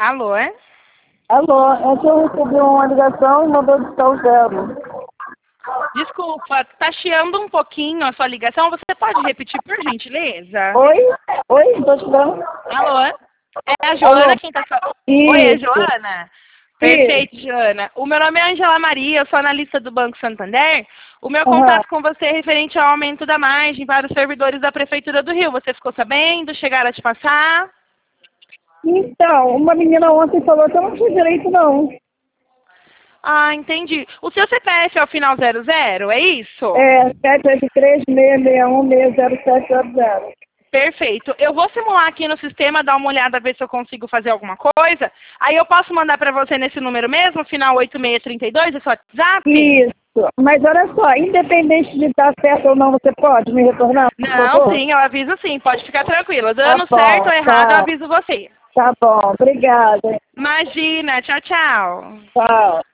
Alô, é? Alô, é que eu recebi uma ligação e mandou digitar o zero. Desculpa, tá chiando um pouquinho a sua ligação. Você pode repetir, por gentileza? Oi? Oi, tô chegando. Alô? É a Joana Alô? quem tá falando. Oi, é Isso. Joana? Isso. Perfeito, Joana. O meu nome é Angela Maria, eu sou analista do Banco Santander. O meu Aham. contato com você é referente ao aumento da margem para os servidores da Prefeitura do Rio. Você ficou sabendo? Chegaram a te passar? Então, uma menina ontem falou que eu não tinha direito, não. Ah, entendi. O seu CPF é o final 00, é isso? É 783-661-60700. Perfeito. Eu vou simular aqui no sistema, dar uma olhada, ver se eu consigo fazer alguma coisa. Aí eu posso mandar para você nesse número mesmo, final 8632, esse WhatsApp? Isso. Mas olha só, independente de estar certo ou não, você pode me retornar, por Não, favor? sim, eu aviso sim, pode ficar tranquila. Tá Dando certo bom, ou errado, eu tá. aviso você. Tá bom, obrigada. Imagina, tchau, tchau. Tchau.